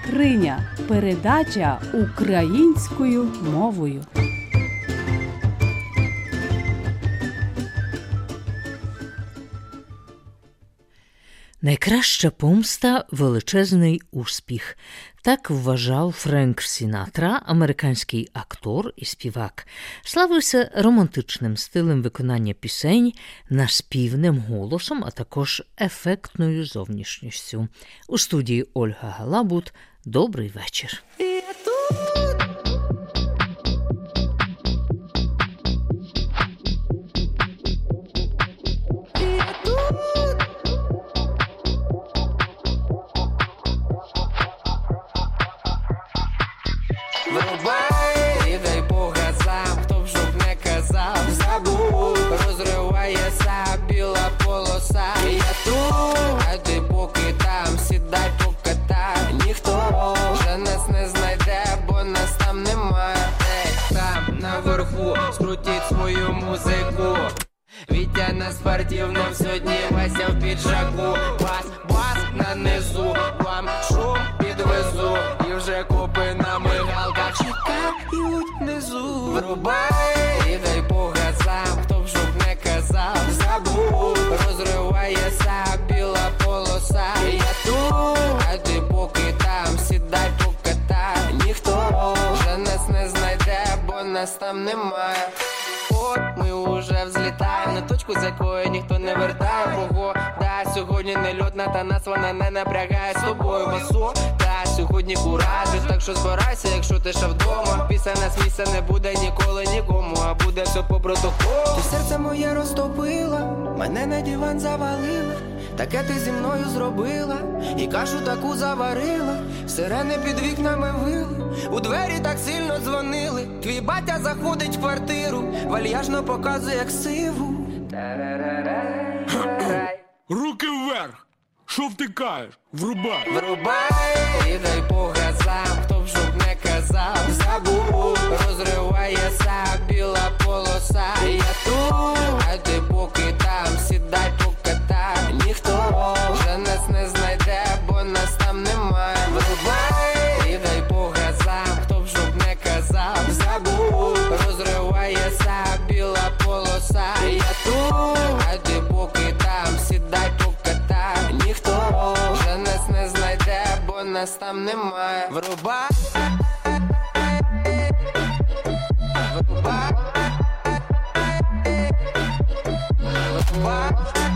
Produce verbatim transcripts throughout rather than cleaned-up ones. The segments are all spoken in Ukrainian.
скриня. Передача українською мовою. Найкраща помста – величезний успіх. Так вважав Френк Сінатра, американський актор і співак. Славився романтичним стилем виконання пісень, наспівним голосом, а також ефектною зовнішністю. У студії Ольга Галабут. Добрий вечір. Врубай, і дай по газам, хто б щоб не казав, забув, розривається біла полоса. Я тут, а ти поки там, сідай покатай. Ніхто вже нас не знайде, бо нас там немає. Ей, там наверху, скрутіть свою музику. Вітя на спортивному сьогодні, Вася в піджаку. Бас, бас на низу, вам шум підвезу. І вже копи на мигалках чекають внизу. Врубай, і дай по газам, хто б щоб не казав, забув, розривається біла полоса. Я тут, а ти поки там, сідай покатай. Ніхто вже нас не знайде, бо нас там немає. От ми уже взлітаємо на точку, з якої ніхто не вертає. Погода сьогодні не льотна, та нас вона не напрягає. З тобою басо, та сьогодні куражі. Так що збирайся, якщо ти ще вдома. Після нас місця не буде ніколи нікому, а буде все по протоколу. Ти серце моє розтопила, мене на диван завалила. Таке ти зі мною зробила, і кашу таку заварила. Сирени під вікнами вили, у двері так сильно дзвонили. Твій батя заходить в квартиру, вальяжно показує як сиву. Руки вверх! Що втикаєш? Врубай! Врубай, і дай по газам, хто б щоб не казав, забув, розривається біла полоса. Я тут, а ти поки там, сідай покатай. Ніхто вже нас не знайде, бо нас там немає. Врубай, і дай по газам, хто б щоб не казав, забув, розривається біла полоса. Я тут, а ти поки там, сідай покатай. Ніхто вже нас не знайде, бо нас там немає. Врубай, врубай, врубай.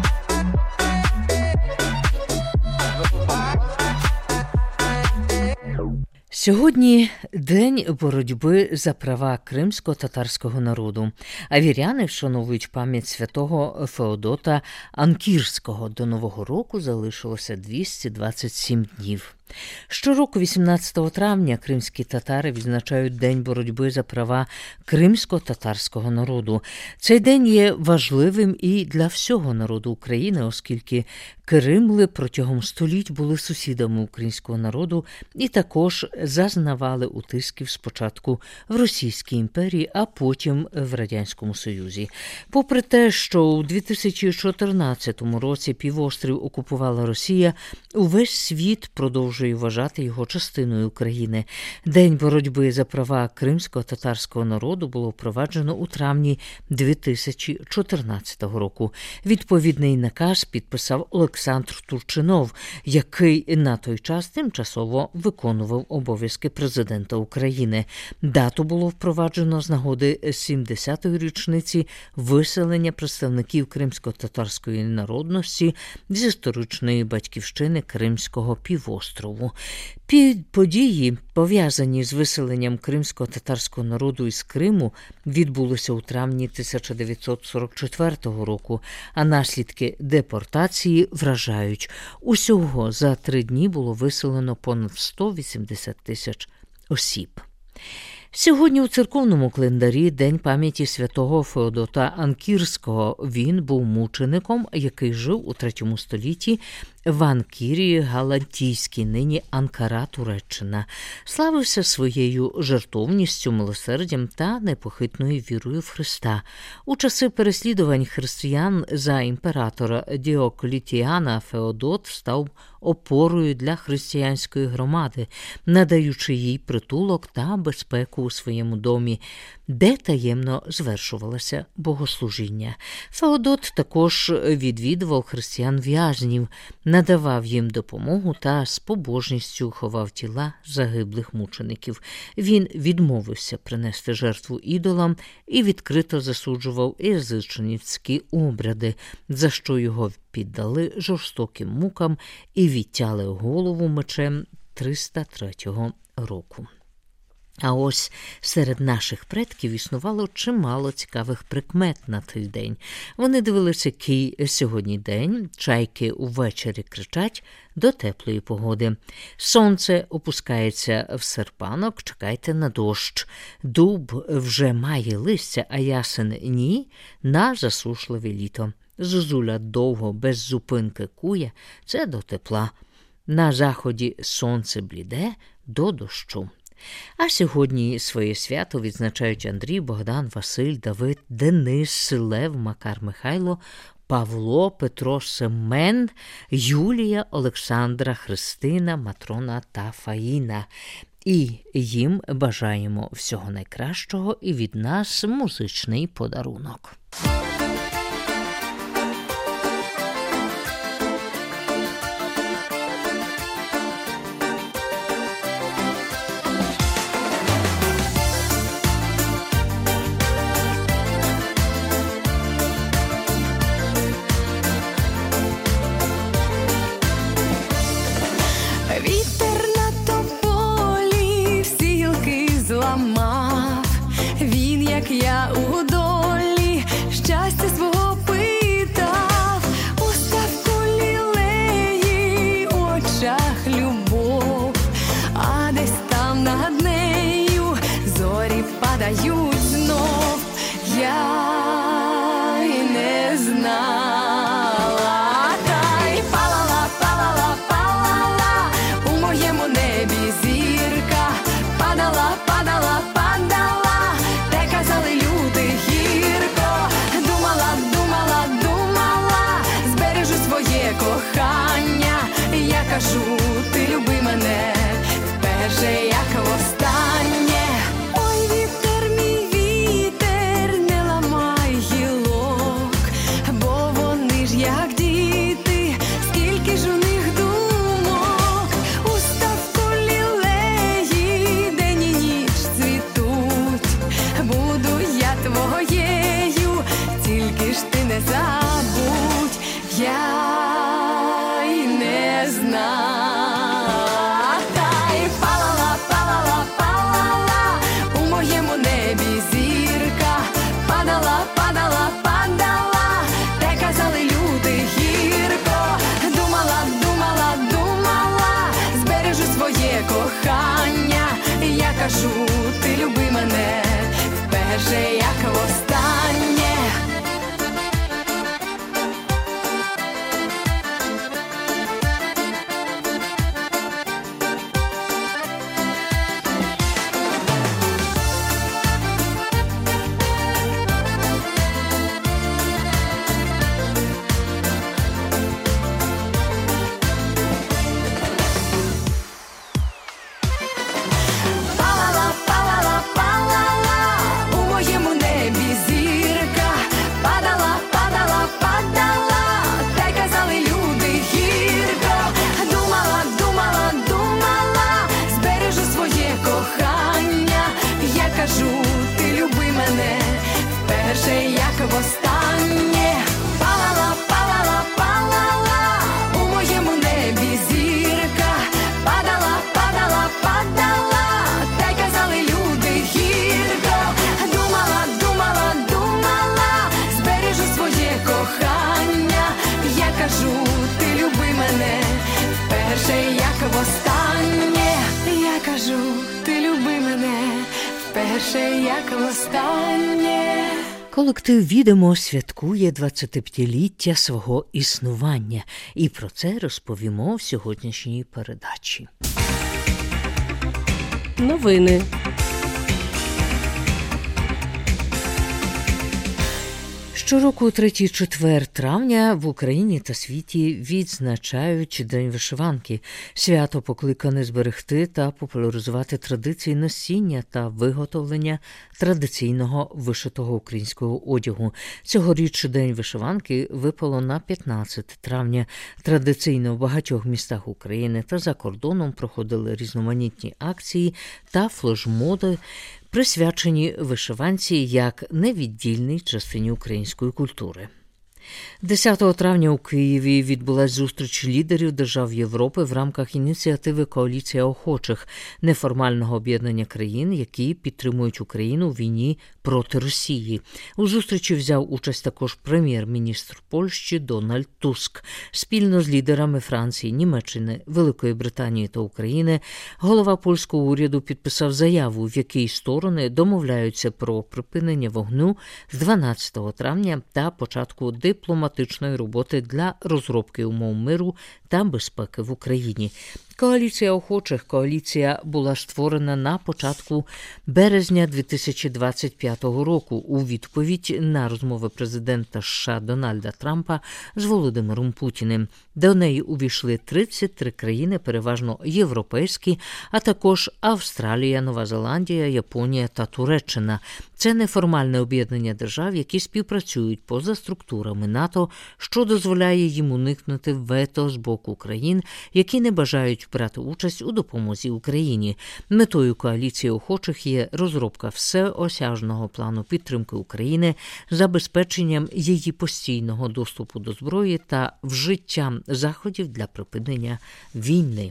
Сьогодні день боротьби за права кримсько-татарського народу. А віряни вшановують пам'ять святого Феодота Анкірського. До Нового року залишилося двісті двадцять сім днів. Щороку вісімнадцятого травня кримські татари відзначають День боротьби за права кримсько-татарського народу. Цей день є важливим і для всього народу України, оскільки кримли протягом століть були сусідами українського народу і також зазнавали утисків спочатку в Російській імперії, а потім в Радянському Союзі. Попри те, що у дві тисячі чотирнадцятому році півострів окупувала Росія, увесь світ продовжує вважати його частиною України. День боротьби за права кримсько-татарського народу було впроваджено у травні дві тисячі чотирнадцятого року. Відповідний наказ підписав Олександр Турчинов, який на той час тимчасово виконував обов'язки президента України. Дату було впроваджено з нагоди сімдесятої річниці виселення представників кримсько-татарської народності з історичної батьківщини Кримського півострову. Події, пов'язані з виселенням кримсько-татарського народу із Криму, відбулися у травні тисяча дев'ятсот сорок четвертого року, а наслідки депортації вражають. Усього за три дні було виселено понад сто вісімдесят тисяч осіб. Сьогодні у церковному календарі День пам'яті святого Феодота Анкірського. Він був мучеником, який жив у третьому столітті в Анкірі Галатійській, нині Анкара, Туреччина. Славився своєю жертовністю, милосердям та непохитною вірою в Христа. У часи переслідувань християн за імператора Діоклетіана Феодот став опорою для християнської громади, надаючи їй притулок та безпеку у своєму домі, де таємно звершувалося богослужіння. Феодот також відвідував християн-в'язнів, надавав їм допомогу та з побожністю ховав тіла загиблих мучеників. Він відмовився принести жертву ідолам і відкрито засуджував язичницькі обряди, за що його піддали жорстоким мукам і відтяли голову мечем триста третього року. А ось серед наших предків існувало чимало цікавих прикмет на той день. Вони дивилися, який сьогодні день, чайки увечері кричать до теплої погоди. Сонце опускається в серпанок, чекайте на дощ. Дуб вже має листя, а ясен ні, на засушливе літо. Зозуля довго, без зупинки кує, це до тепла. На заході сонце бліде, до дощу. А сьогодні своє свято відзначають Андрій, Богдан, Василь, Давид, Денис, Лев, Макар, Михайло, Павло, Петро, Семен, Юлія, Олександра, Христина, Матрона та Фаїна. І їм бажаємо всього найкращого і від нас музичний подарунок. Я у долі щастя свого питав, у ставку лілеї, у очах любов, а десь там над нею зорі падають знов. Я й не знала, та й палала, палала, палала, у моєму небі зірка, падала, падала, падала. Кохання, я кажу, ти люби мене вперше, як востаннє. Ой, вітер, мій вітер, не ламай гілок, бо вони ж як діти, скільки ж у них думок. У ставку лілеї день і ніч цвітуть, буду я твоєю, тільки ж ти не забудь. Я знала, та й палала, палала, палала, у моєму небі зірка, падала, падала, падала, те казали люди гірко, думала, думала, думала, збережу своє кохання, я кажу, ти люби мене вперше, як востаннє. Востаннє палала, палала, палала, у моєму небі зірка, падала, падала, падала, та й казали люди гірко, думала, думала, думала, збережу своє кохання, я кажу, ти люби мене вперше, як востаннє, я кажу, ти люби мене вперше, як востаннє. Колектив «Відемо» святкує двадцятип'ятиліття свого існування. І про це розповімо в сьогоднішній передачі. Новини. Щороку у третій четвер травня в Україні та світі відзначають День вишиванки. Свято покликане зберегти та популяризувати традиції носіння та виготовлення традиційного вишитого українського одягу. Цьогоріч День вишиванки випало на п'ятнадцяте травня. Традиційно в багатьох містах України та за кордоном проходили різноманітні акції та флешмоби, присвячені вишиванці як невіддільній частині української культури. десятого травня у Києві відбулась зустріч лідерів держав Європи в рамках ініціативи «Коаліція охочих» – неформального об'єднання країн, які підтримують Україну у війні проти Росії. У зустрічі взяв участь також прем'єр-міністр Польщі Дональд Туск. Спільно з лідерами Франції, Німеччини, Великої Британії та України голова польського уряду підписав заяву, в якій сторони домовляються про припинення вогню з дванадцятого травня та початку дипломатичної роботи для розробки умов миру та безпеки в Україні. Коаліція охочих коаліція була створена на початку березня дві тисячі двадцять п'ятого року у відповідь на розмови президента США Дональда Трампа з Володимиром Путіним. До неї увійшли тридцять три країни, переважно європейські, а також Австралія, Нова Зеландія, Японія та Туреччина. Це неформальне об'єднання держав, які співпрацюють поза структурами НАТО, що дозволяє їм уникнути вето з боку країн, які не бажають брати участь у допомозі Україні. Метою коаліції охочих є розробка всеосяжного плану підтримки України, забезпеченням її постійного доступу до зброї та вжиттям заходів для припинення війни.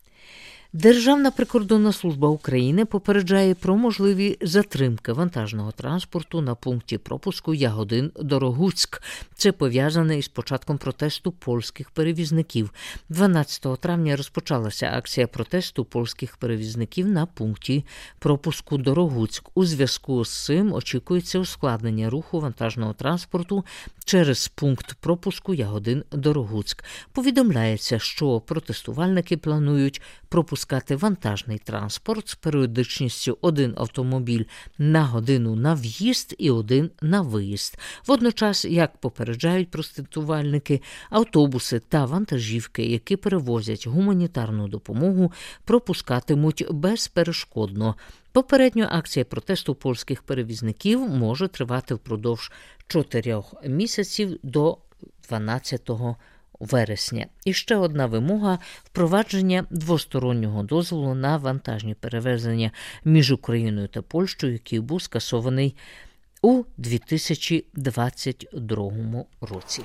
Державна прикордонна служба України попереджає про можливі затримки вантажного транспорту на пункті пропуску Ягодин-Дорогуцьк. Це пов'язане із початком протесту польських перевізників. дванадцятого травня розпочалася акція протесту польських перевізників на пункті пропуску Дорогуцьк. У зв'язку з цим очікується ускладнення руху вантажного транспорту через пункт пропуску Ягодин-Дорогуцьк. Повідомляється, що протестувальники планують пропускати вантажний транспорт з періодичністю один автомобіль на годину на в'їзд і один на виїзд. Водночас, як попереджають протестувальники, автобуси та вантажівки, які перевозять гуманітарну допомогу, пропускатимуть безперешкодно. Попередньо акція протесту польських перевізників може тривати впродовж чотирьох місяців до дванадцятого вересня. І ще одна вимога – впровадження двостороннього дозволу на вантажні перевезення між Україною та Польщею, який був скасований у дві тисячі двадцять другому році.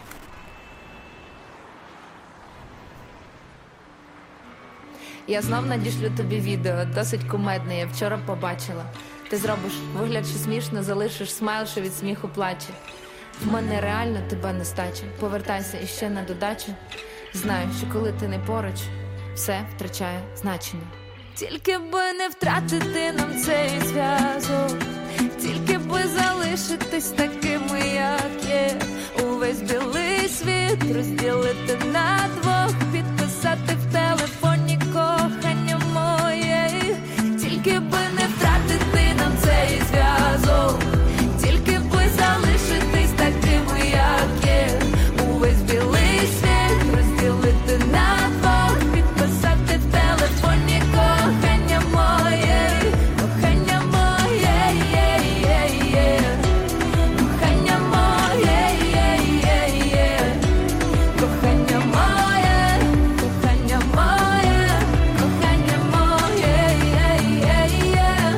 Я знов надішлю тобі відео, досить кумедне, я вчора побачила. Ти зробиш вигляд, що смішно, залишиш смайл, що від сміху плаче. В мене реально тебе нестача, повертайся іще на додачу. Знаю, що коли ти не поруч, все втрачає значення. Тільки би не втратити нам цей зв'язок, тільки би залишитись такими, як є. Увесь білий світ розділити на двох, підписати в телефоні кохання моє. Тільки би не втратити нам цей зв'язок, тільки би залишитись такими, як є. Увесь білий світ розділити на двох, підписати в телефоні кохання моє. Кохання моє, є, є, є. Кохання моє, є, є, є. Кохання моє, кохання моє, кохання моє, є, є, є.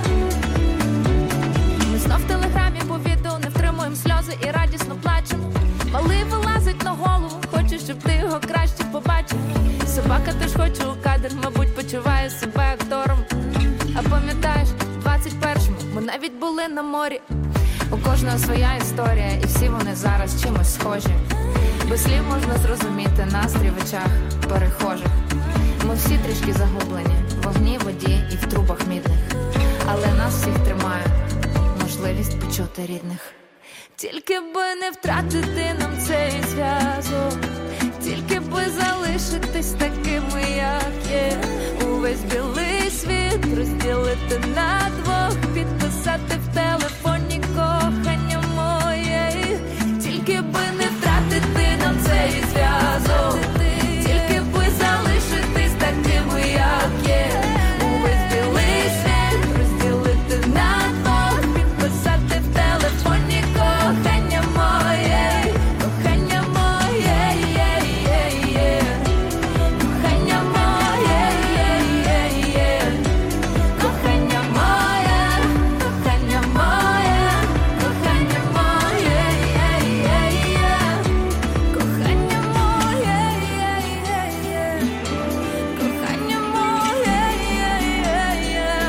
Ми знов в телеграмі по відео не втримуємо сльози і радісно плачемо. Малий вилазить на голову, хочу, щоб ти його краще побачив. Собака теж хоче у кадр, мабуть, почуває себе актором. А пам'ятаєш, в двадцять першому ми навіть були на морі. У кожного своя історія, і всі вони зараз чимось схожі. Без слів можна зрозуміти настрій в очах перехожих. Ми всі трішки загублені, в вогні, воді і в трубах мідних. Але нас всіх тримає можливість почути рідних. тільки би не втратити нам цей зв'язок, тільки би залишитись такими, як є. Увесь білий світ розділити на двох, підписати в телефоні кохання моє, тільки би не втратити нам цей зв'язок, тільки би залишитись такими, як є. Увесь білий світ розділити на двох, підписати в телефоні кохання моє, кохання моє, є, є, є. Кохання моє, є, є, є. Кохання моє, кохання моє, кохання моє, є, є, є. Кохання моє, є, є, є. Кохання моє, є, є, є.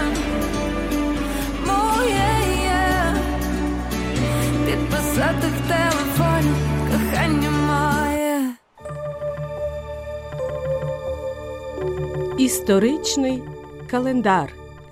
Моє є. Підписати в телефоні кохання моє. Історичний календар.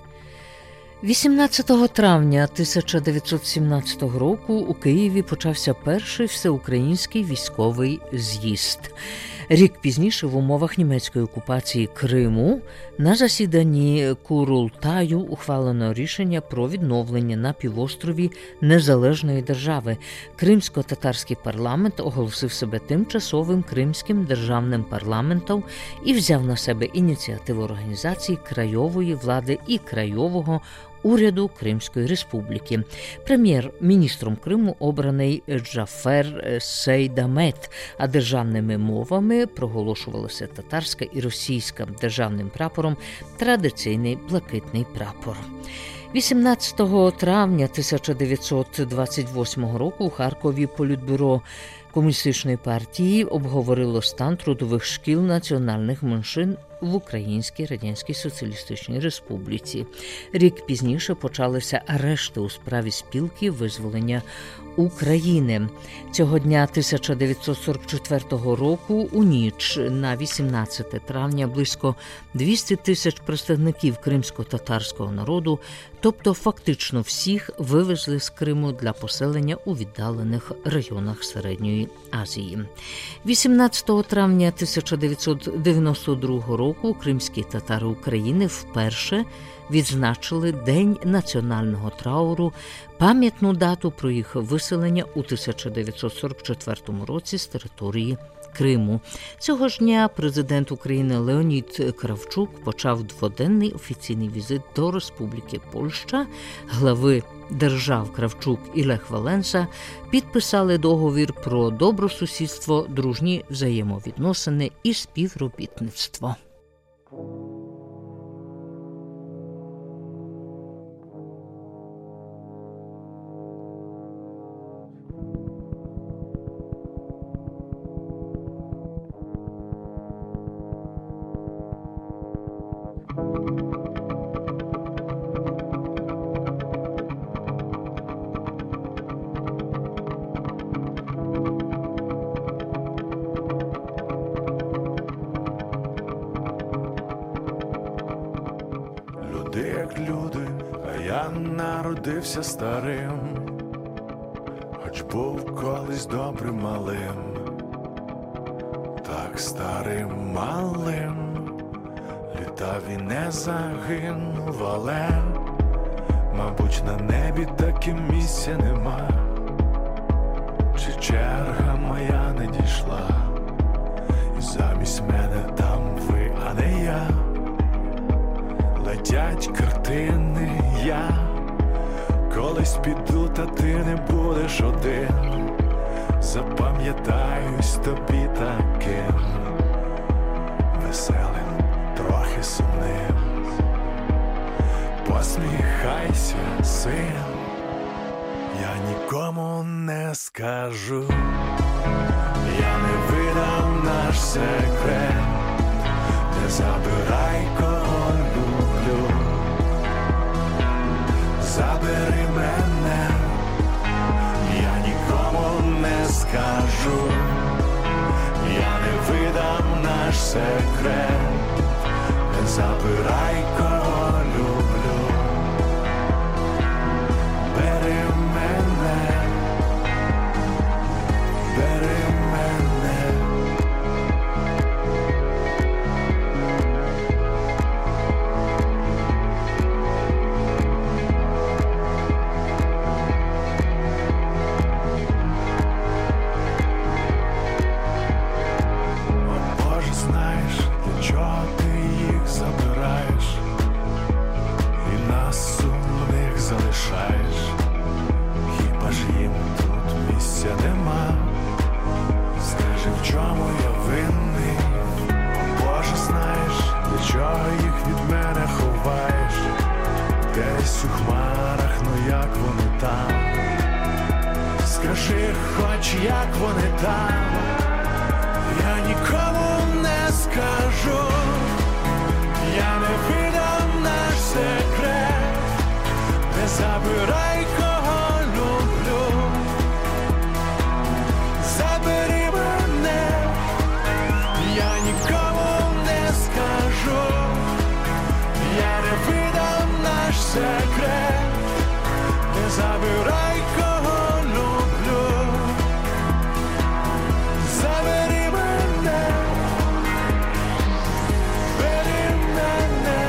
вісімнадцятого травня тисяча дев'ятсот сімнадцятого року у Києві почався перший всеукраїнський військовий з'їзд. Рік пізніше в умовах німецької окупації Криму на засіданні Курултаю ухвалено рішення про відновлення на півострові незалежної держави. Кримсько-татарський парламент оголосив себе тимчасовим кримським державним парламентом і взяв на себе ініціативу організації краєвої влади і краєвого уряду Кримської республіки. Прем'єр-міністром Криму обраний Джафер Сейдамет, а державними мовами проголошувалася татарська і російська. Державним прапором традиційний блакитний прапор. вісімнадцятого травня тисяча дев'ятсот двадцять восьмого року у Харкові Політбюро Комуністичної партії обговорило стан трудових шкіл національних меншин в Українській Радянській Соціалістичній Республіці. Рік пізніше почалися арешти у справі спілки визволення України. Цього дня тисяча дев'ятсот сорок четвертого року у ніч на вісімнадцяте травня близько двісті тисяч представників кримсько-татарського народу, тобто фактично всіх, вивезли з Криму для поселення у віддалених районах Середньої Азії. вісімнадцятого травня тисяча дев'ятсот дев'яносто другого року кримські татари України вперше відзначили День національного трауру, пам'ятну дату про їх виселення у тисяча дев'ятсот сорок четвертому році з території Криму. Цього ж дня президент України Леонід Кравчук почав дводенний офіційний візит до Республіки Польща. Глави держав Кравчук і Лех Валенса підписали договір про добросусідство, дружні взаємовідносини і співробітництво. Люди як люди, а я народився старим, хоч був колись добрим малим, так старим малим, літав і не загинув, але, мабуть, на небі таким місця нема, чи черга моя не дійшла, і замість мене там ви, а не я. Летять картини, я колись піду, та ти не будеш один. Запам'ятаюсь тобі таким веселим, трохи сумним. Посміхайся, син, я нікому не скажу, я не видам наш секрет, не забирай кого люблю, забери мене, я нікому не скажу, я не видам наш секрет, не забирай кого люблю, бери мене, як вони там, я нікому не скажу, я не видам наш секрет, не забирай кого люблю, забери мене, я нікому не скажу, я не видам наш секрет, не забирай кого люблю, забери мене, бери мене.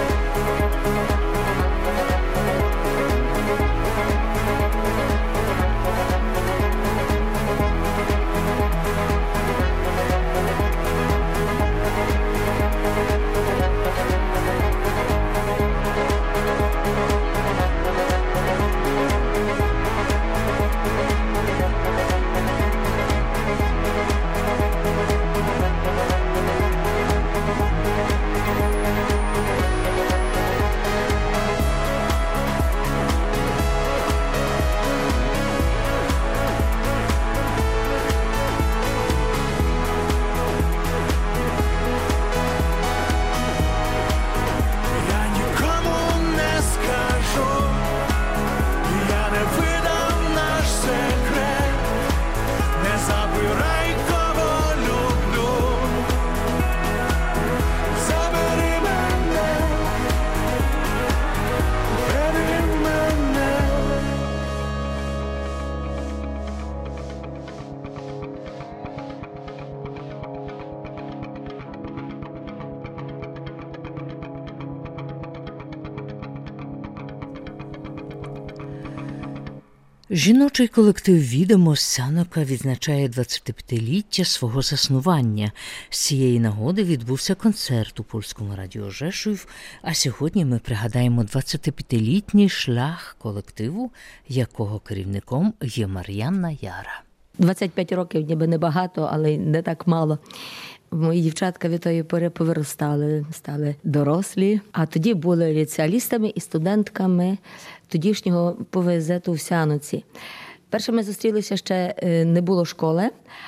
Я нікому не скажу, я не видам наш секрет, не забирай кого люблю, забери мене, бери мене. Жіночий колектив «Відомо» з Сянока відзначає двадцятип'ятиліття свого заснування. З цієї нагоди відбувся концерт у Польському радіо Жешув, а сьогодні ми пригадаємо двадцятип'ятилітній шлях колективу, якого керівником є Мар'янна Яра. двадцять п'ять років ніби небагато, але не так мало. Мої дівчатка від тої пори повиростали, стали дорослі, а тоді були ліцеалістами і студентками тодішнього ПВЗ-ту в Сяноці. Перше ми зустрілися, ще не було школи,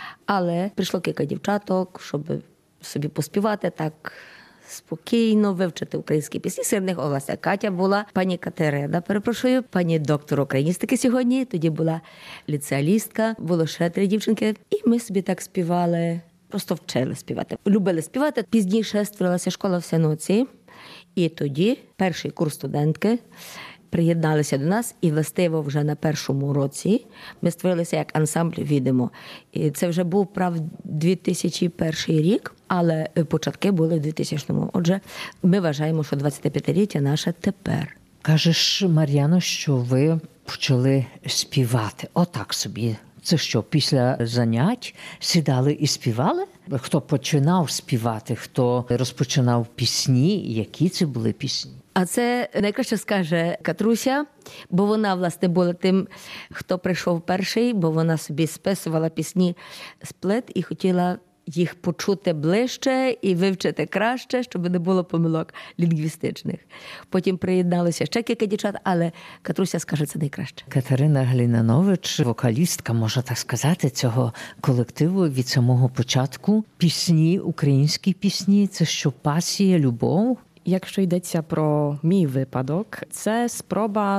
але прийшло кілька дівчаток, щоб собі поспівати так спокійно, вивчити українські пісні. Серед них Олеся Катя була, пані Катерина, перепрошую, пані доктор україністики сьогодні, тоді була ліцеалістка, було ще три дівчинки, і ми собі так співали. Просто вчили співати. Любили співати. Пізніше створилася школа в Сяноці. І тоді перший курс студентки приєдналися до нас. І властиво вже на першому році ми створилися як ансамбль «Відомо». І це вже був, прав, дві тисячі перший рік, але початки були в двохтисячному. Отже, ми вважаємо, що двадцятип'ятиліття наше тепер. Кажеш, Мар'яно, що ви почали співати. Отак собі. Це що, після занять сідали і співали? Хто починав співати, хто розпочинав пісні, які це були пісні? А це найкраще скаже Катруся, бо вона, власне, була тим, хто прийшов перший, бо вона собі списувала пісні з плит і хотіла їх почути ближче і вивчити краще, щоб не було помилок лінгвістичних. Потім приєдналося ще кілька дівчат, але Катруся скаже це найкраще. Катерина Глінанович, вокалістка, можна так сказати, цього колективу від самого початку. Пісні, українські пісні, це що, пасія, любов? Якщо йдеться про мій випадок, це спроба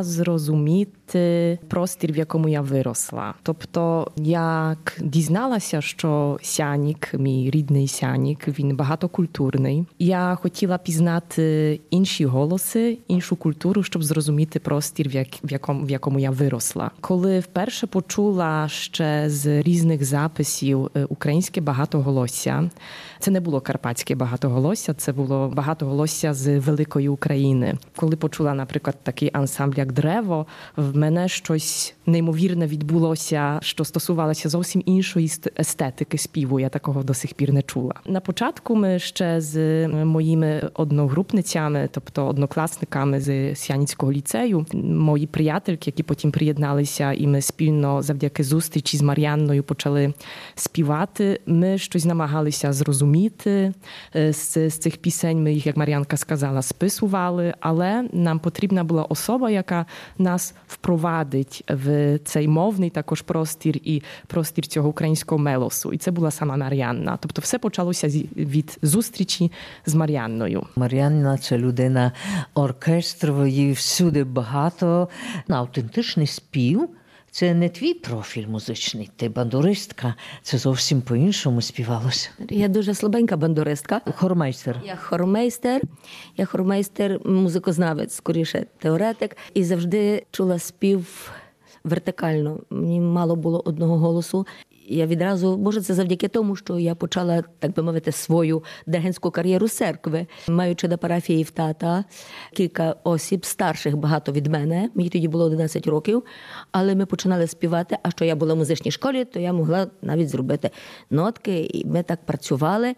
зрозуміти простір, в якому я виросла. Тобто, як дізналася, що Сянік, мій рідний Сянік, він багатокультурний, я хотіла пізнати інші голоси, іншу культуру, щоб зрозуміти простір, в, як, в, якому, в якому я виросла. Коли вперше почула ще з різних записів українське багатоголосся, це не було карпатське багатоголосся, це було багатоголосся з Великої України. Коли почула, наприклад, такий ансамбль, як «Древо», в мене щось неймовірне відбулося, що стосувалося зовсім іншої естетики співу. Я такого до сих пір не чула. На початку ми ще з моїми одногрупницями, тобто однокласниками з Сяніцького ліцею, мої приятельки, які потім приєдналися, і ми спільно завдяки зустрічі з Мар'янною почали співати. Ми щось намагалися зрозуміти з, з цих пісень. Ми їх, як Мар'янка сказала, сказала, списували, але нам потрібна була особа, яка нас впровадить в цей мовний також простір і простір цього українського мелосу. І це була сама Мар'янна. Тобто все почалося від зустрічі з Мар'янною. Мар'янна – це людина оркестрова, її всюди багато. На автентичний спів – це не твій профіль музичний, ти бандуристка. Це зовсім по-іншому співалося. Я дуже слабенька бандуристка. Хормейстер. Я хормейстер, я хормейстер, музикознавець, скоріше теоретик. І завжди чула спів вертикально. Мені мало було одного голосу. Я відразу, може, це завдяки тому, що я почала, так би мовити, свою дегенську кар'єру з церкви. Маючи на парафії в тата кілька осіб, старших багато від мене, мені тоді було одинадцять років, але ми починали співати, а що я була в музичній школі, то я могла навіть зробити нотки, і ми так працювали.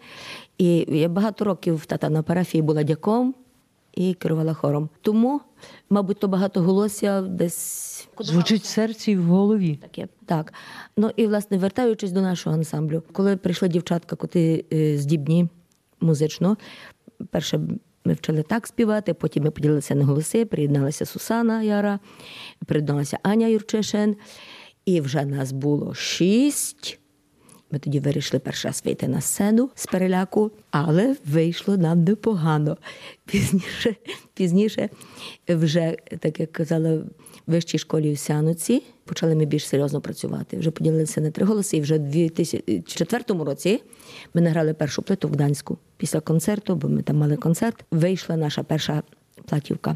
І я багато років в тата на парафії була дяком і керувала хором. Тому, мабуть, то багатоголосся десь... Звучить в серці і в голові. Таке, так. Ну і, власне, вертаючись до нашого ансамблю, коли прийшли дівчатка, котрі здібні музично, перше ми вчили так співати, потім ми поділилися на голоси, приєдналася Сусана Яра, приєдналася Аня Юрчишин, і вже нас було шість. Ми тоді вирішили перший раз вийти на сцену з переляку, але вийшло нам непогано. Пізніше, пізніше вже, так як казала, в вищій школі у Сяноці, почали ми більш серйозно працювати. Вже поділилися на три голоси, і вже в дві тисячі четвертому році ми награли першу плиту в Гданську. Після концерту, бо ми там мали концерт, вийшла наша перша платівка.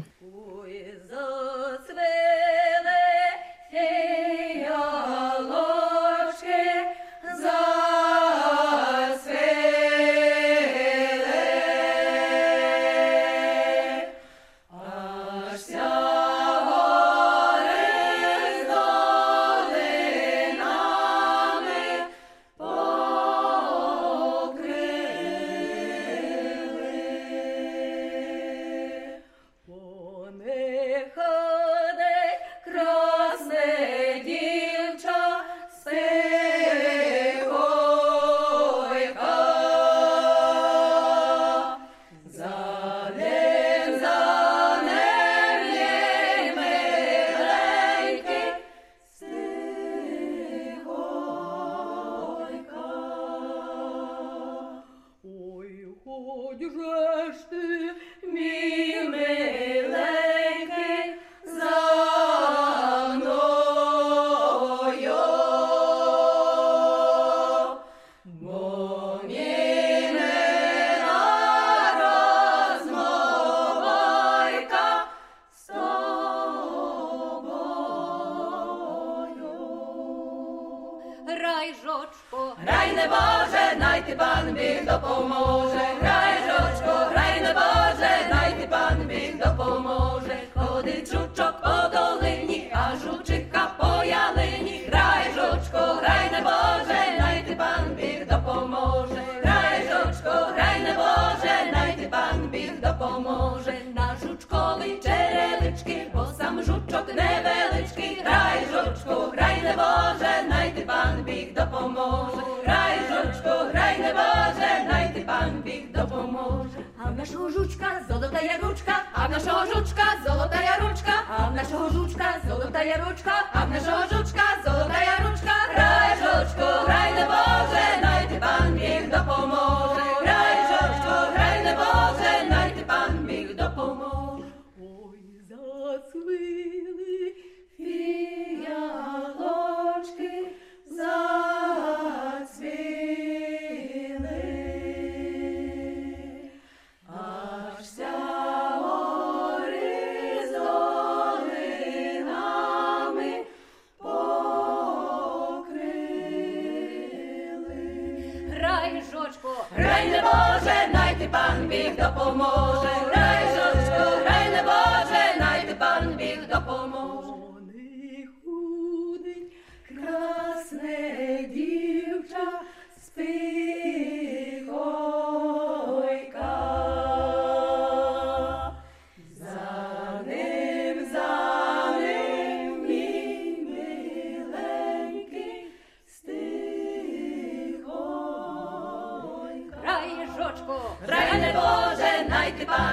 Рай не Боже, най ти пан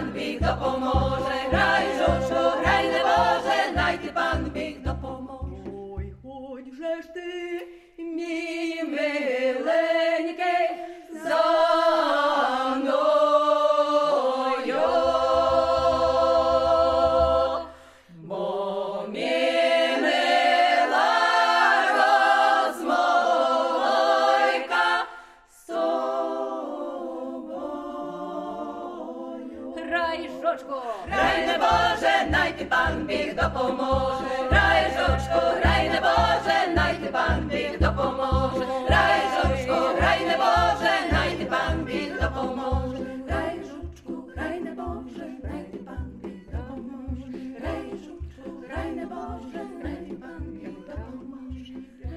грай, жочко, грай, не Боже, най ти пан Біг допоможе. Грай, жочко, грай, не Боже, най ти пан Біг допоможе. Грай, жочко, грай, не Боже, най ти пан Біг допоможе. Грай, жочко, грай, не Боже, най ти пан Біг допоможе. Грай, жочко, грай, не Боже, най ти пан Біг допоможе.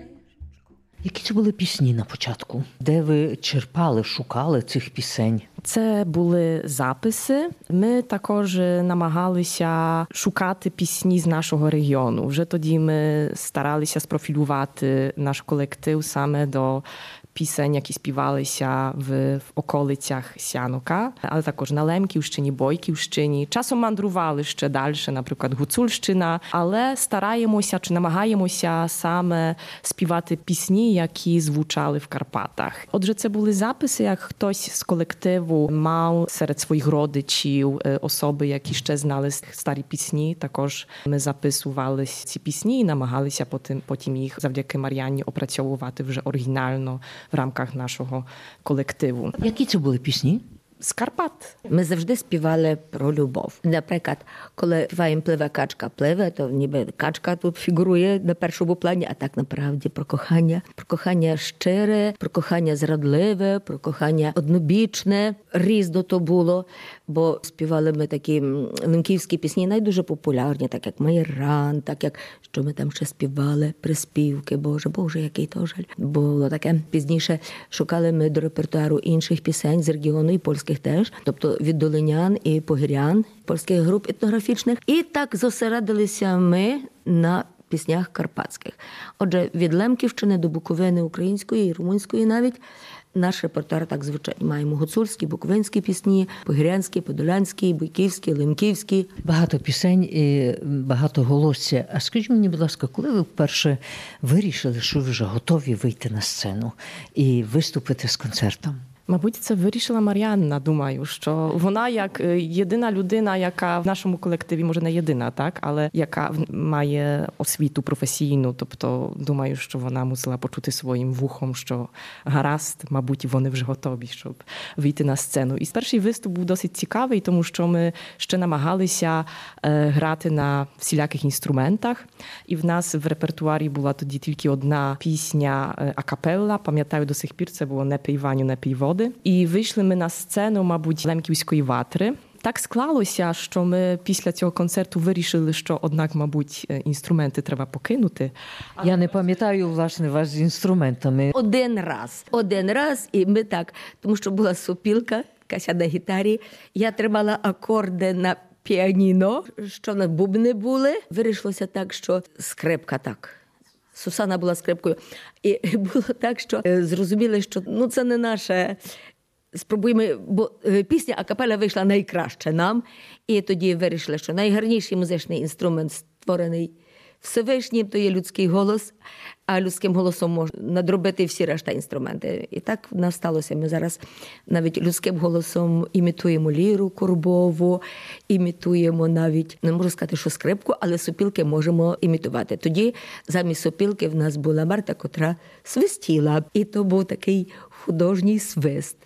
Які це були пісні на початку? Де ви черпали, шукали цих пісень? Це були записи. Ми також намагалися шукати пісні з нашого регіону. Вже тоді ми старалися спрофілювати наш колектив саме до пісень, які співалися в, в околицях Сянока, але також на Лемківщині, Бойківщині. Часом мандрували ще далі, наприклад, Гуцульщина, але стараємося чи намагаємося саме співати пісні, які звучали в Карпатах. Отже, це були записи, як хтось з колективу мав серед своїх родичів особи, які ще знали старі пісні. Також ми записували ці пісні і намагалися потім, потім їх завдяки Мар'яні опрацьовувати вже оригінально в рамках нашого колективу. Які це були пісні? З Карпат. Ми завжди співали про любов. Наприклад, коли співаємо «Пливе качка, пливе», то ніби качка тут фігурує на першому плані, а так насправді про кохання. Про кохання щире, про кохання зрадливе, про кохання однобічне. Різно то було, бо співали ми такі лемківські пісні, найдуже популярні, так як «Майран», так як, що ми там ще співали, приспівки, Боже, Боже, який то жаль. Було таке. Пізніше шукали ми до репертуару інших пісень з регіону і польських теж, тобто від долинян і погірян, польських груп етнографічних. І так зосередилися ми на піснях карпатських. Отже, від Лемківщини до Буковини української і румунської навіть наш репертуар так звучить. Маємо гуцульські, буковинські пісні, погірянські, подолянські, бойківські, лемківські. Багато пісень і багато голосся. А скажіть мені, будь ласка, коли ви вперше вирішили, що ви вже готові вийти на сцену і виступити з концертом? Мабуть, це вирішила Мар'янна, думаю, що вона як єдина людина, яка в нашому колективі, може не єдина, так, але яка має освіту професійну, тобто думаю, що вона мусила почути своїм вухом, що гаразд, мабуть, вони вже готові, щоб вийти на сцену. І перший виступ був досить цікавий, тому що ми ще намагалися грати на всіляких інструментах, і в нас в репертуарі була тоді тільки одна пісня акапелла, пам'ятаю до сих пір, це було «Не пий, Ваню, не пий води». І вийшли ми на сцену, мабуть, Лемківської ватри. Так склалося, що ми після цього концерту вирішили, що, однак, мабуть, інструменти треба покинути. Я не пам'ятаю, власне, вас з інструментами. Один раз. Один раз, і ми так, тому що була сопілка, Кася на гітарі, я тримала акорди на піаніно, що на бубни були. Вирішилося так, що скрипка так. Сусана була скрипкою. І було так, що зрозуміли, що ну, це не наше. Спробуємо, бо пісня акапелла вийшла найкраще нам. І тоді вирішили, що найгарніший музичний інструмент, створений Всевишнім, то є людський голос, а людським голосом можна надробити всі решта інструменти. І так в нас сталося. Ми зараз навіть людським голосом імітуємо ліру Курбову, імітуємо навіть, не можу сказати, що скрипку, але сопілки можемо імітувати. Тоді замість сопілки в нас була Марта, котра свистіла. І то був такий художній свист.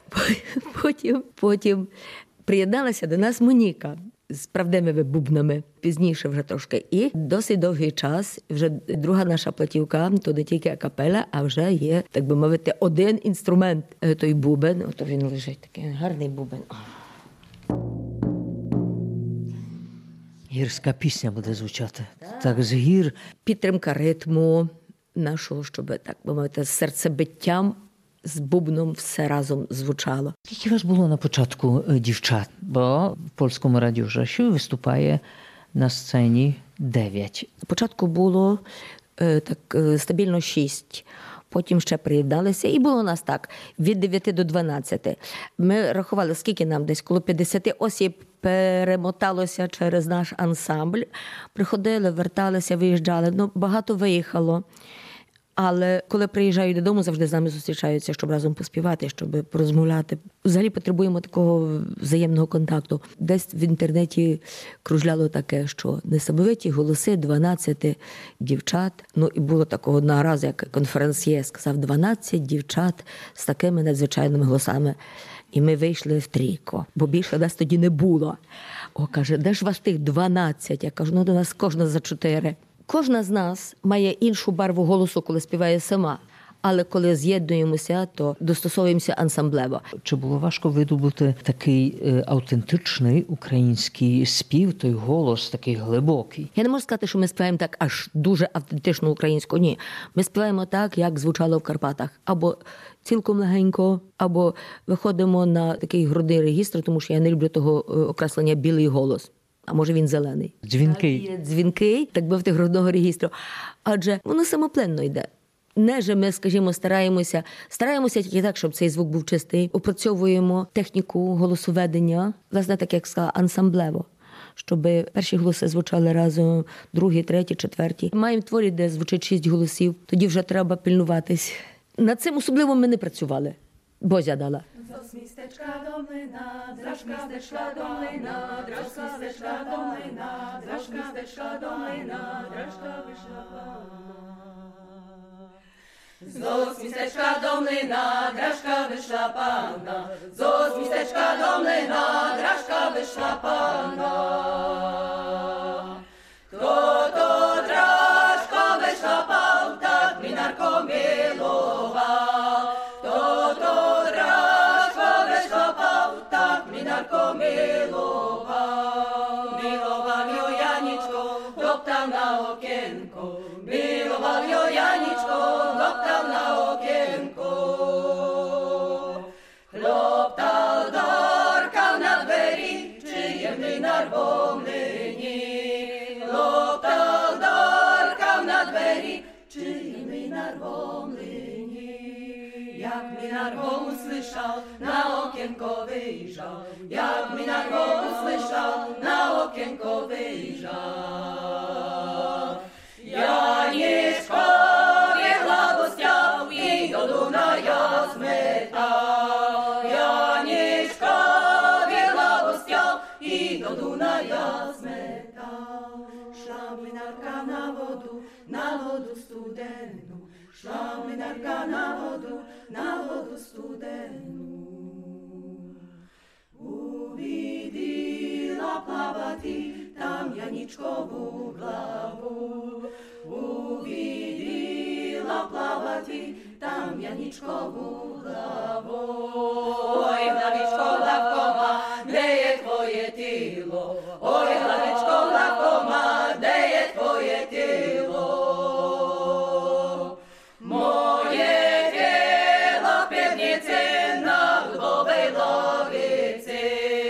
Потім, потім приєдналася до нас Моніка з правдивими бубнами, пізніше вже трошки. І досить довгий час, вже друга наша платівка, то не тільки акапела, а вже є, так би мовити, один інструмент. Той бубен, ото він лежить, такий гарний бубен. Гірська пісня буде звучати. Так, так з гір. Підтримка ритму нашого, щоб, так би мовити, з серцебиттям, з бубном все разом звучало. Скільки вас було на початку дівчат? Бо в польському радіо «Жашів» виступає на сцені дев'ять. Спочатку було так стабільно шість. Потім ще приєдналися. І було у нас так, від дев'яти до дванадцяти. Ми рахували, скільки нам десь, коло п'ятдесят осіб перемоталося через наш ансамбль. Приходили, верталися, виїжджали. Ну, багато виїхало. Але коли приїжджають додому, завжди з нами зустрічаються, щоб разом поспівати, щоб порозмовляти. Взагалі потребуємо такого взаємного контакту. Десь в інтернеті кружляло таке, що несамовиті голоси дванадцяти дівчат. Ну і було такого одного разу, як конференсьє сказав, дванадцять дівчат з такими надзвичайними голосами. І ми вийшли в трійко, бо більше нас тоді не було. О, каже, де ж вас тих дванадцять? Я кажу, ну до нас кожна за чотири. Кожна з нас має іншу барву голосу, коли співає сама. Але коли з'єднуємося, то достосовуємося ансамблево. Чи було важко видобути такий е, автентичний український спів, той голос такий глибокий? Я не можу сказати, що ми співаємо так аж дуже автентично українську. Ні. Ми співаємо так, як звучало в Карпатах. Або цілком легенько, або виходимо на такий грудний регістр, тому що я не люблю того окреслення «білий голос». А може він зелений. Дзвінкий. Дзвінкий, так би в тих грудного регістру. Адже воно самопленно йде. Не же ми, скажімо, стараємося, стараємося тільки так, щоб цей звук був чистий. Опрацьовуємо техніку голосоведення, власне, так як сказала, ансамблево, щоб перші голоси звучали разом, другі, треті, четверті. Маємо творі, де звучить шість голосів, тоді вже треба пильнуватись. Над цим особливо ми не працювали. Бозя дала. З містечка до млина, драж містечка до млина, драж містечка до млина, драж містечка до млина, дражка вийшла панна. Зо з містечка до млина, дражка вийшла панна. Зо з містечка до млина, дражка вийшла панна. Хто то дражка вийшла пан, так мінарко милував. Хто то дражка вийшла пан, так мінарко милував. Милував його Янічко, доптав на окенко. Милував його Янічко, доптав на окенко. Хлоптав, доркав на двері, чи є млинар во млині. Хлоптав, доркав на двері, чи є млинар во млині. Як млинар го услышав, на окенко виїжджав. Як млинар го услышав, на окенко виїжджав. Янічко глагостяв і до Дуная зметав. Янічко глагостяв і до Дуная зметав. Шла млинарка на воду, на воду студену. Шла млинарка на воду, на воду студену. Увиділа плавати там Янічкову главу. Увиділа плавати там Янічкову главу. Ой, главічко, главкома, де є твоє тіло? Ой, главічко, главкома, де є твоє тіло? Моє тіло певніце на глибовій ловиці.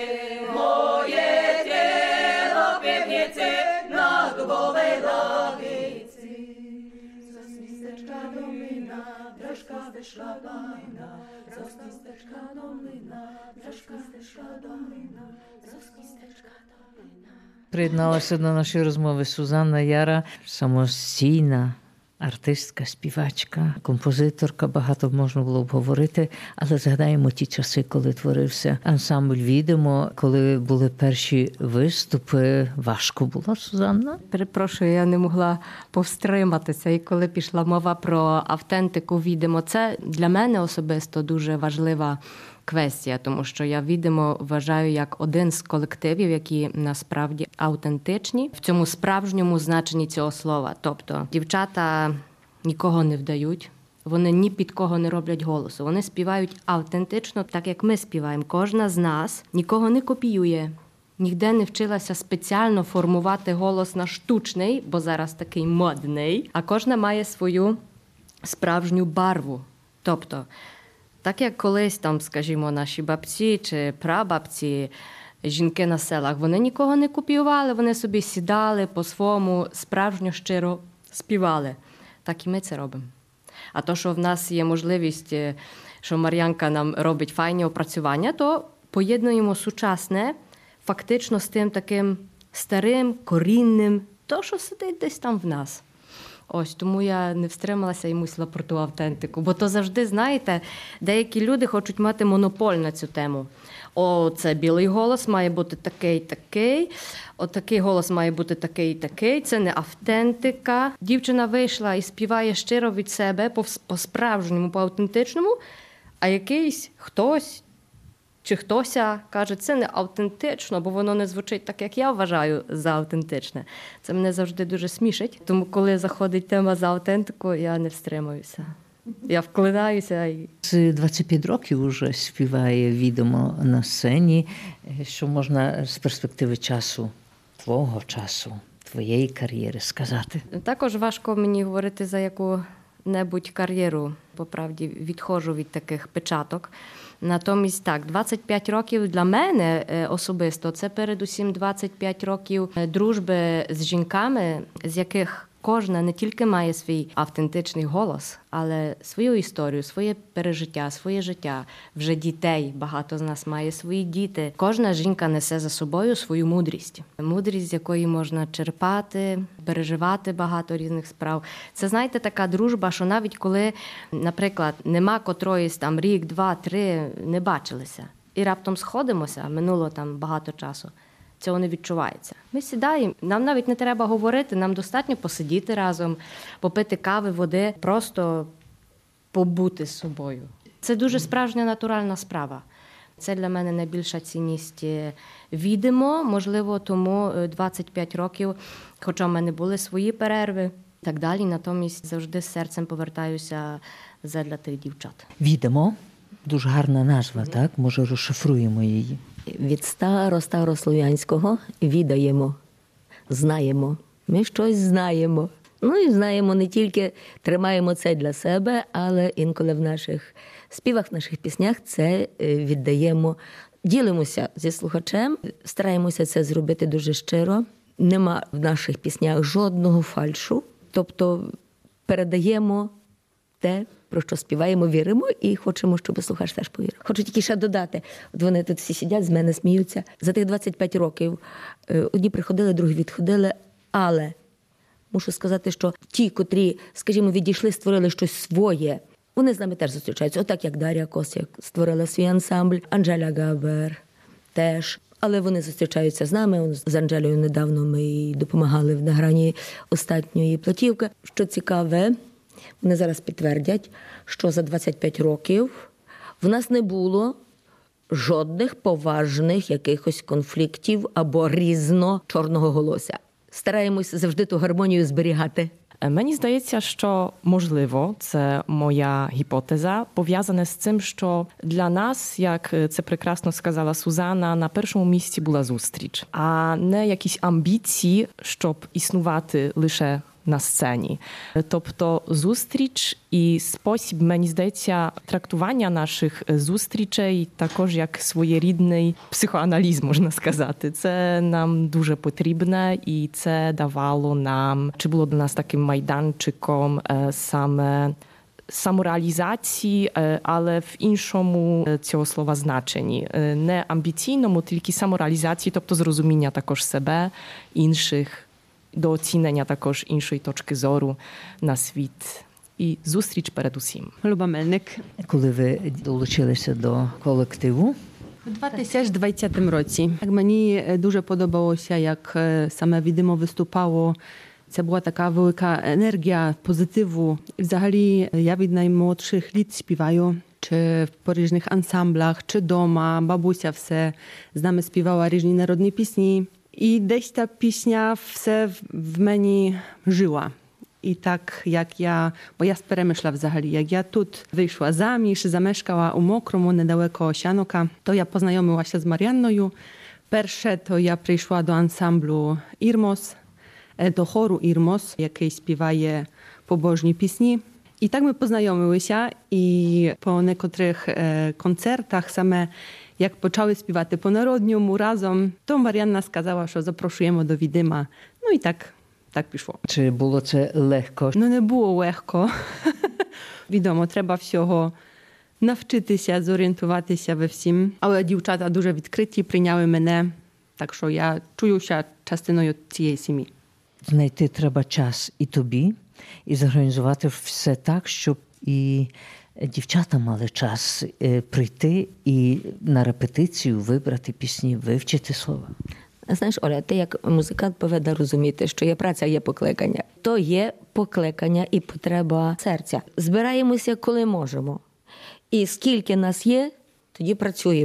Моє тіло певніце на глибовій ловиці. З містечка до млина, дрожка вийшла панна. З містечка до млина, дрожка вийшла до млина. З містечка до млина. Приєдналася до нашої розмови Сузанна Яра, самостійна артистка, співачка, композиторка, багато можна було б говорити, але згадаємо ті часи, коли творився ансамбль «Відимо», коли були перші виступи. Важко було, Сузанна? Перепрошую, я не могла повстриматися. І коли пішла мова про автентику «Відимо», це для мене особисто дуже важлива квестія, тому що я «Відимо» вважаю як один з колективів, які насправді автентичні в цьому справжньому значенні цього слова. Тобто дівчата нікого не вдають, вони ні під кого не роблять голосу, вони співають автентично, так як ми співаємо. Кожна з нас нікого не копіює, ніде не вчилася спеціально формувати голос на штучний, бо зараз такий модний, а кожна має свою справжню барву. Тобто так як колись там, скажімо, наші бабці чи прабабці, жінки на селах, вони нікого не копіювали, вони собі сідали по-своєму, справжньо щиро співали. Так і ми це робимо. А то, що в нас є можливість, що Мар'янка нам робить файні опрацювання, то поєднуємо сучасне фактично з тим таким старим, корінним, то, що сидить десь там в нас. Ось, тому я не встрималася і мусила про ту автентику. Бо то завжди, знаєте, деякі люди хочуть мати монополь на цю тему. О, це білий голос має бути такий-такий, о, такий голос має бути такий-такий, це не автентика. Дівчина вийшла і співає щиро від себе, по-справжньому, по-автентичному, а якийсь хтось Чи хтось каже, це не автентично, бо воно не звучить так, як я вважаю за автентичне. Це мене завжди дуже смішить. Тому коли заходить тема за автентику, я не встримуюся. Я вкладаюся. І... З двадцять п'ять років вже співає відомо на сцені. Що можна з перспективи часу, твого часу, твоєї кар'єри сказати? Також важко мені говорити за яку-небудь кар'єру. По правді, відходжу від таких печаток. Натомість так, двадцять п'ять років для мене особисто, це передусім двадцять п'ять років дружби з жінками, з яких кожна не тільки має свій автентичний голос, але свою історію, своє пережиття, своє життя, вже дітей, багато з нас має свої діти. Кожна жінка несе за собою свою мудрість. Мудрість, з якої можна черпати, переживати багато різних справ. Це, знаєте, така дружба, що навіть коли, наприклад, нема котроїсь там рік, два, три, не бачилися, і раптом сходимося, минуло там багато часу, цього не відчувається. Ми сідаємо, нам навіть не треба говорити, нам достатньо посидіти разом, попити кави, води, просто побути з собою. Це дуже справжня натуральна справа. Це для мене найбільша цінність. Відомо, можливо, тому двадцять п'ять років, хоча в мене були свої перерви, і так далі, натомість завжди з серцем повертаюся задля тих дівчат. Відомо. Дуже гарна назва, так? Може, розшифруємо її. Від старо-старослов'янського відаємо, знаємо. Ми щось знаємо. Ну і знаємо, не тільки тримаємо це для себе, але інколи в наших співах, в наших піснях це віддаємо. Ділимося зі слухачем, стараємося це зробити дуже щиро. Нема в наших піснях жодного фальшу. Тобто передаємо те, про що співаємо, віримо і хочемо, щоб слухач теж повірив. Хочу тільки ще додати. От вони тут всі сидять, з мене сміються. За тих двадцять п'ять років одні приходили, другі відходили, але мушу сказати, що ті, котрі, скажімо, відійшли, створили щось своє, вони з нами теж зустрічаються. Отак, як Дар'я Косяк створила свій ансамбль, Анжеля Габер теж. Але вони зустрічаються з нами. З Анжелею недавно ми їй допомагали в награнні останньої платівки. Що цікаве, вони зараз підтвердять, що за двадцять п'ять років в нас не було жодних поважних якихось конфліктів або різно чорного голося. Стараємось завжди ту гармонію зберігати. Мені здається, що, можливо, це моя гіпотеза, пов'язане з цим, що для нас, як це прекрасно сказала Сузана, на першому місці була зустріч, а не якісь амбіції, щоб існувати лише на сцені. Тобто зустріч і спосіб, мені здається, трактування наших зустрічей також як своєрідний психоаналіз, можна сказати. Це нам дуже потрібне і це давало нам, чи було для нас таким майданчиком саме самореалізації, але в іншому цього слова значенні. Не амбіційному, тільки самореалізації, тобто зрозуміння також себе, інших, до оцінення також іншої точки зору на світ. І зустріч передусім. Люба Мельник. Коли ви долучилися до колективу? У дві тисячі двадцятому році. Мені дуже подобалося, як саме відомо виступало. Це була така велика енергія, позитиву. І взагалі я від наймолодших літ співаю. Чи в поріжних ансамблях, чи дома. Бабуся все з нами співала різні народні пісні. І десь та пісня все в мені жила. І так, як я, бо я з Перемишля взагалі, як я тут вийшла заміж, замешкала у Мокрому, недалеко Ощанока, то я познайомилася з Мар'янною. Перше, то я прийшла до ансамблю «Ірмос», до хору «Ірмос», який співає побожні пісні. І так ми познайомилися, і по некотрих концертах саме як почали співати по-народньому разом, то Мар'янна сказала, що запрошуємо до Відима. Ну і так, так пішло. Чи було це легко? Ну не було легко. Відомо, треба всього навчитися, зорієнтуватися во всім. Але дівчата дуже відкриті, прийняли мене, так що я чуюся частиною цієї сім'ї. Знайти треба час і тобі, і зорганізувати все так, щоб і дівчата мали час прийти і на репетицію вибрати пісні, вивчити слова. Знаєш, Оля, ти як музикант повинна розуміти, що є праця, є покликання. То є покликання і потреба серця. Збираємося, коли можемо. І скільки нас є, тоді працюємо.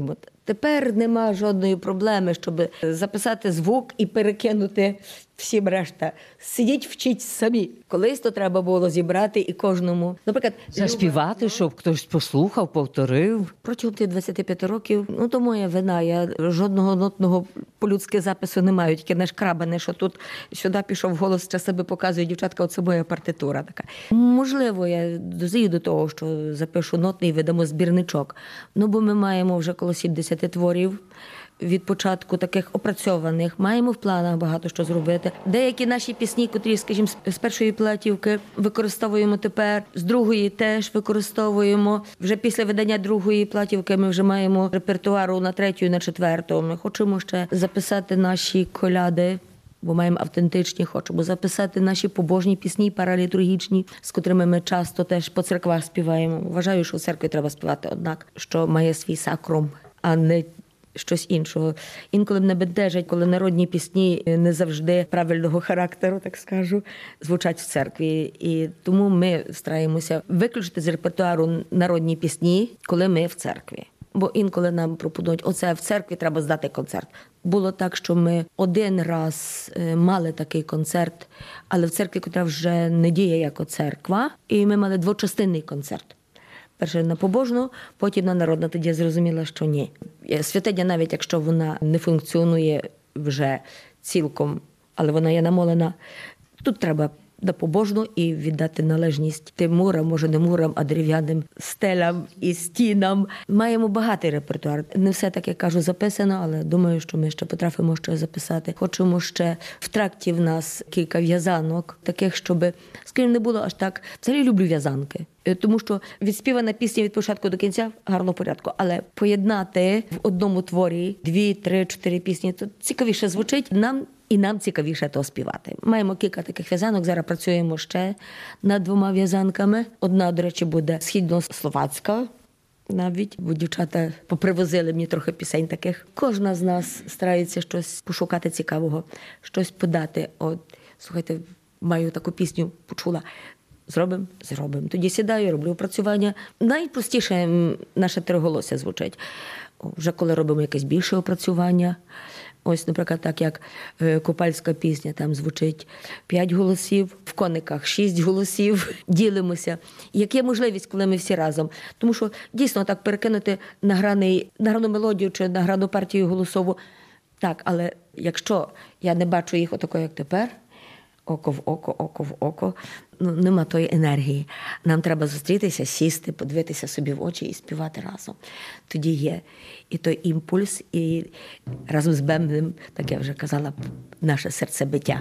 Тепер нема жодної проблеми, щоб записати звук і перекинути всім решта. Сидіть, вчіть самі. Колись то треба було зібрати і кожному. Наприклад, заспівати, щоб хтось послухав, повторив. Протягом тих двадцяти п'яти років, ну то моя вина, я жодного нотного по-людськи запису не маю, тільки нашкрабане, що тут сюди пішов голос, ще себе показує дівчатка, оце моя партитура така. Можливо, я дозію до того, що запишу нотний і видамо збірничок. Ну, бо ми маємо вже коло сімдесят творів від початку таких опрацьованих. Маємо в планах багато що зробити. Деякі наші пісні, котрі, скажімо, з першої платівки використовуємо тепер, з другої теж використовуємо. Вже після видання другої платівки ми вже маємо репертуару на третю і на четверту. Ми хочемо ще записати наші коляди, бо маємо автентичні, хочемо записати наші побожні пісні, паралітургічні, з котрими ми часто теж по церквах співаємо. Вважаю, що в церкві треба співати однак, що має свій сакрум, а не щось іншого. Інколи мене бентежить, коли народні пісні не завжди правильного характеру, так скажу, звучать в церкві. І тому ми стараємося виключити з репертуару народні пісні, коли ми в церкві. Бо інколи нам пропонують, оце в церкві треба здати концерт. Було так, що ми один раз мали такий концерт, але в церкві, яка вже не діє як церква, і ми мали двочастинний концерт. Перше на побожну, потім на народну. Тоді я зрозуміла, що ні. Святиня, навіть якщо вона не функціонує вже цілком, але вона є намолена, тут треба на побожну і віддати належність тим мурам, може не мурам, а дерев'яним стелям і стінам. Маємо багатий репертуар. Не все, так як кажу, записано, але думаю, що ми ще потрапимо ще записати. Хочемо ще в тракті в нас кілька в'язанок, таких, щоб, скажімо, не було аж так. Взагалі люблю в'язанки. Тому що відспівана пісня від початку до кінця гарно в порядку, але поєднати в одному творі дві, три, чотири пісні, то цікавіше звучить нам і нам цікавіше то співати. Маємо кілька таких в'язанок, зараз працюємо ще над двома в'язанками. Одна, до речі, буде східнословацька, навіть, бо дівчата попривозили мені трохи пісень таких. Кожна з нас старається щось пошукати цікавого, щось подати. От, слухайте, маю таку пісню, почула. Зробимо? Зробимо. Тоді сідаю, роблю опрацювання. Найпростіше наше триголосся звучить. Вже коли робимо якесь більше опрацювання, ось, наприклад, так як купальська пісня, там звучить п'ять голосів, в кониках шість голосів, ділимося. Як є можливість, коли ми всі разом. Тому що дійсно так перекинути на граний, на грану мелодію чи на грану партію голосову. Так, але якщо я не бачу їх отако, як тепер, око в око, око в око, ну, нема тої енергії. Нам треба зустрітися, сісти, подивитися собі в очі і співати разом. Тоді є і той імпульс, і разом з бембем, так я вже казала, наше серцебиття.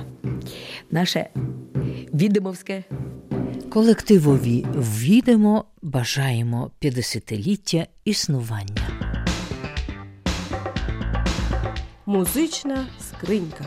Наше відимовське. Колективові «Відимо» бажаємо п'ятдесятиліття існування. Музична скринька.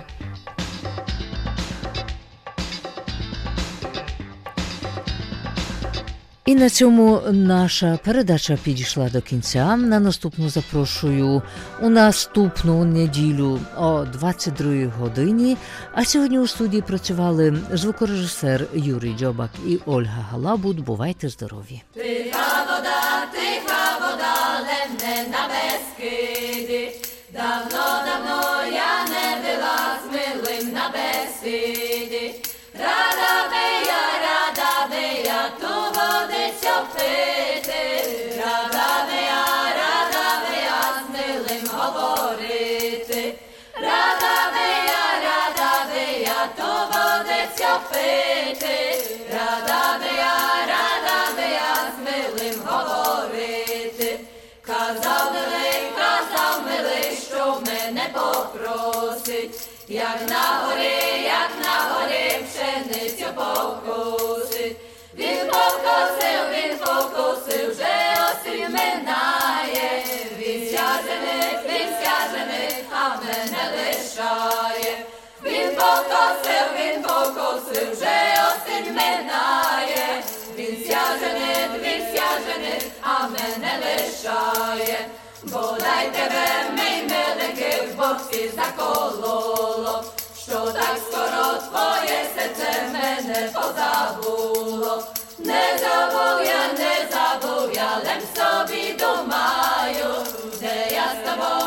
І на цьому наша передача підійшла до кінця. На наступну запрошую у наступну неділю о двадцять другій годині. А сьогодні у студії працювали звукорежисер Юрій Дзьобак і Ольга Галабут. Бувайте здорові! Тиха вода, тиха вода, левне на Бескиди. Давно-давно я не била з милим на Бескиди. Рада би я, рада би я ту водицю пити. Рада би я, рада би я з милим говорити. Рада би я, рада би я ту водицю пити. Рада би я, рада би я з милим говорити. Казав милий, казав милий, що в мене попросить. Як на горі, як на горі пшеницю покосить. Він покосив, він покосив, вже осінь минає. Він сяжений, він сяжений, а мене лишає. Він покосив, він покосив, вже осінь минає. Він сяжений, він сяжений, а мене лишає. Бодай тебе, мій миленький, в боксі закололо, що так скоро твоє серце мене позабуло. Не забув я, не забув я, лем собі думаю, де я з тобою.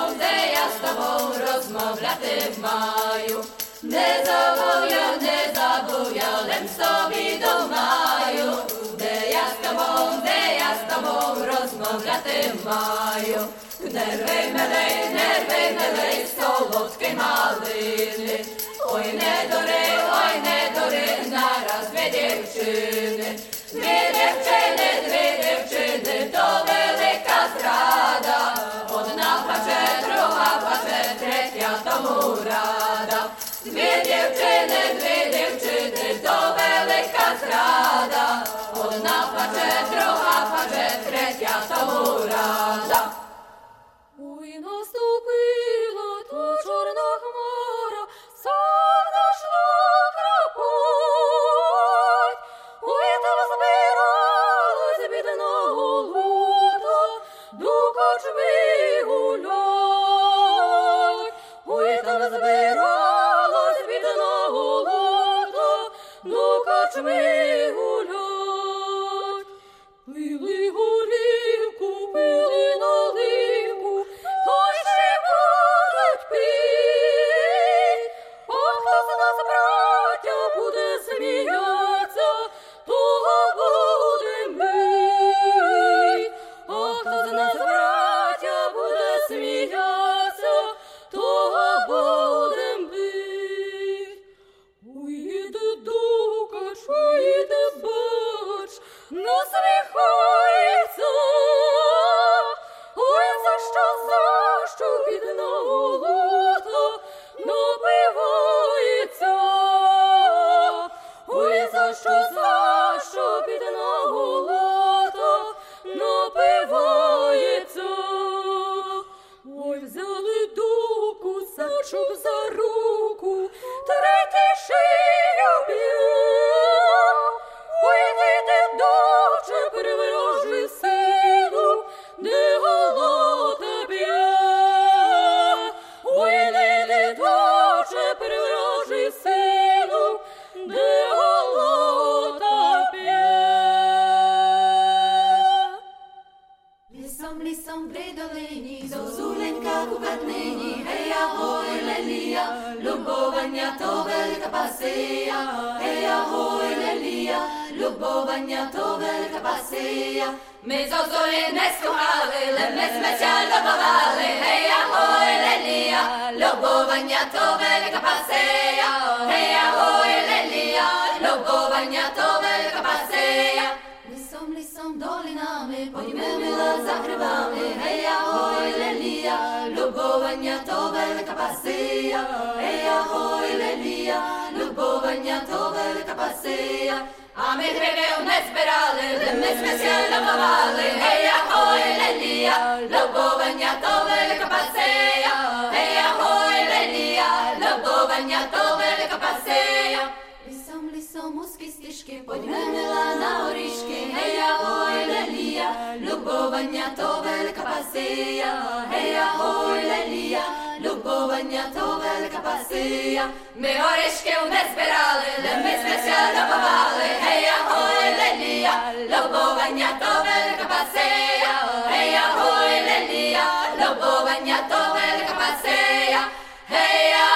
маю. Не забуя, не забуя, лем собі думаю, де я з тобою, де я з тобою розмовляти маю. Нерви милий, нерви милий, солодкий малини, ой не дори, ой не дори, нараз дві дівчини. Дві дівчини, дві дівчини, то велика зрада, одна плаче, друга плаче, третя тому рада. Дві дівчини, дві дівчини, то велика зрада, одна плаче, друга плаче, третя тому рада. Ой, наступила то чорна хмара, сон зайшла кропоть. Ой, там збиралась бідна голота, до корчми гулять. Ой, там збиралась бідна голота, до корчми гулять. Пили горілку, пили наливку, то й ще будуть пить. А хто з нас, браття, буде сміятися, того будем бить. А хто з нас, браття, буде сміятися, того будем бить. Ой, іде дукач, ой, іде бач, насміхається. Ой, за що, за що бідна голота напивається? Ой, за що, за що бідна голота напивається? Ой, взяли дуку, сачок за руку, третій шию б'є. Ой, діти, доче, приворожи сину, де голота б'є. Ой, діти, доче, приворожи сину, де голота б'є. Лісом, лісом при долині, зозуленька кукатнині, гей, агой, лелія, любовання то велика пасия. Гей, агой, лелія, любовання то велика пасия. Ми зозулі не слухали, ле ми смеця любовали. Гей, агой, лелія, любовання то велика пасия. Гей, агой, лелія, любовання то велика пасия. Лісом, лісом, долинами, подьми мила за грибами. Гей, агой, лелія, любовання то велика пасия. Гей, агой, лелія, любовання то велика пасия. А ми грибів не збирали, ми сміся любовали. Гей, агой, лелія, любовання то велика пасия. Гей, агой, лелія, любовання то велика пасия. Лісом, лісом, узкі стежки, подьми мила на горішки. Гей, агой, лелія, любовання то велика пасия. Гей, агой, лелія, любовання то велика пасия. Ми горішків не збирали, ми сміся любовали. Гей, агой, лелія, любовання то велика пасия. Гей, агой, лелія, любовання то велика пасия. Гей,